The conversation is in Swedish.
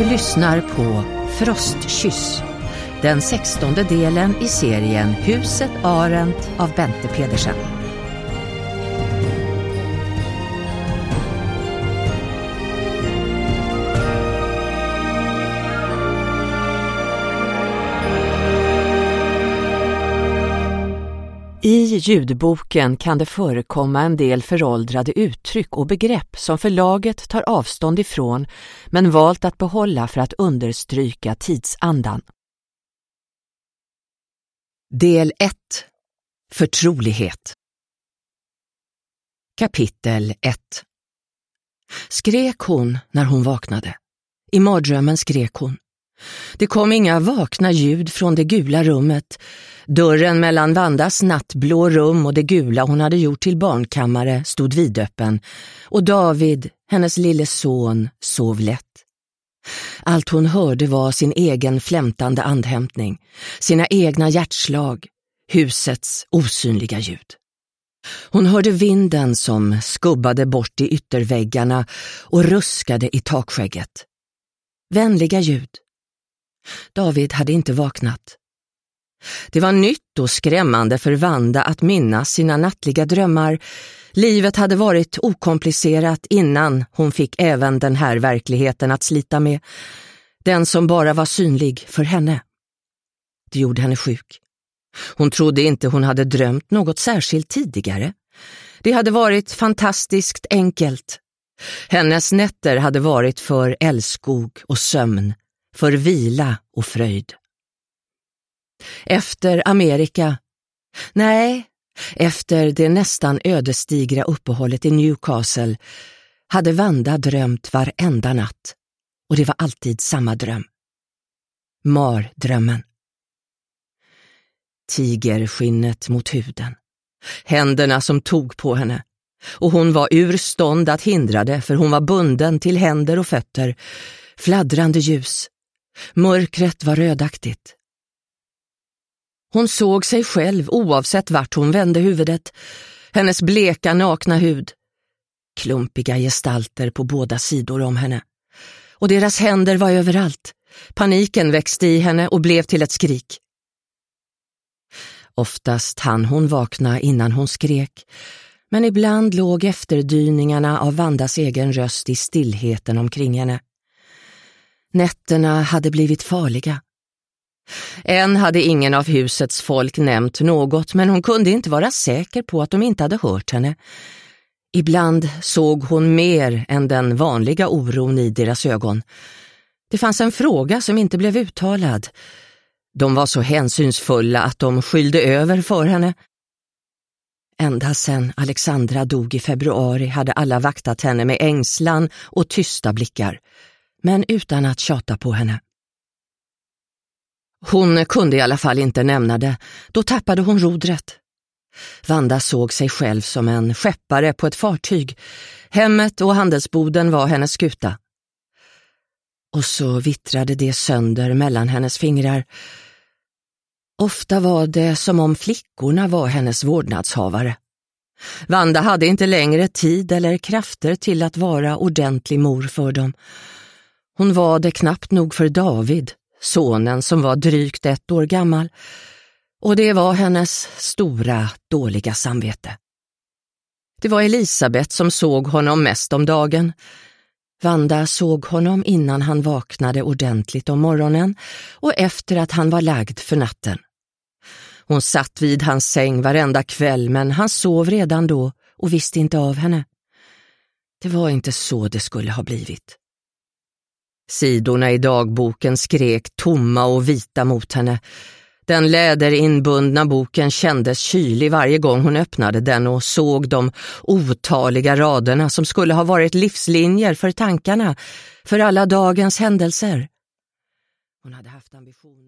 lyssnar på Frostkyss, den 16:e delen i serien Huset Arendt av Bente Pedersen. I ljudboken kan det förekomma en del föråldrade uttryck och begrepp som förlaget tar avstånd ifrån men valt att behålla för att understryka tidsandan. Del 1. Förtrolighet. Kapitel 1. Skrek hon när hon vaknade. I mardrömmen skrek hon. Det kom inga vakna ljud från det gula rummet. Dörren mellan Vandas nattblå rum och det gula hon hade gjort till barnkammare stod vidöppen, och David, hennes lille son, sov lätt. Allt hon hörde var sin egen flämtande andhämtning, sina egna hjärtslag, husets osynliga ljud. Hon hörde vinden som skubbade bort i ytterväggarna och ruskade i takskägget. Vänliga ljud. David hade inte vaknat. Det var nytt och skrämmande för Vanda att minnas sina nattliga drömmar. Livet hade varit okomplicerat innan hon fick även den här verkligheten att slita med. Den som bara var synlig för henne. Det gjorde henne sjuk. Hon trodde inte hon hade drömt något särskilt tidigare. Det hade varit fantastiskt enkelt. Hennes nätter hade varit för älskog och sömn, för vila och fröjd. Efter Amerika, efter det nästan ödesdigra uppehållet i Newcastle hade Vanda drömt varenda natt, och det var alltid samma dröm. Mardrömmen. Tigerskinnet mot huden, händerna som tog på henne, och hon var ur stånd att hindra det, för hon var bunden till händer och fötter. Fladdrande ljus. Mörkret var rödaktigt. Hon såg sig själv oavsett vart hon vände huvudet. Hennes bleka, nakna hud. Klumpiga gestalter på båda sidor om henne. Och deras händer var överallt. Paniken växte i henne och blev till ett skrik. Oftast hann hon vakna innan hon skrek, men ibland låg efterdyningarna av Vandas egen röst i stillheten omkring henne. Nätterna hade blivit farliga. Än hade ingen av husets folk nämnt något, men hon kunde inte vara säker på att de inte hade hört henne. Ibland såg hon mer än den vanliga oron i deras ögon. Det fanns en fråga som inte blev uttalad. De var så hänsynsfulla att de skyllde över för henne. Ända sedan Alexandra dog i februari hade alla vaktat henne med ängslan och tysta blickar, men utan att tjata på henne. Hon kunde i alla fall inte nämna det, då tappade hon rodret. Vanda såg sig själv som en skeppare på ett fartyg. Hemmet och handelsboden var hennes skuta. Och så vittrade det sönder mellan hennes fingrar. Ofta var det som om flickorna var hennes vårdnadshavare. Vanda hade inte längre tid eller krafter till att vara ordentlig mor för dem. Hon var det knappt nog för David, sonen som var drygt 1 år gammal. Och det var hennes stora, dåliga samvete. Det var Elisabeth som såg honom mest om dagen. Vanda såg honom innan han vaknade ordentligt om morgonen och efter att han var lagd för natten. Hon satt vid hans säng varenda kväll, men han sov redan då och visste inte av henne. Det var inte så det skulle ha blivit. Sidorna i dagboken skrek tomma och vita mot henne. Den läderinbundna boken kändes kylig varje gång hon öppnade den och såg de otaliga raderna som skulle ha varit livslinjer för tankarna, för alla dagens händelser. Hon hade haft ambitioner.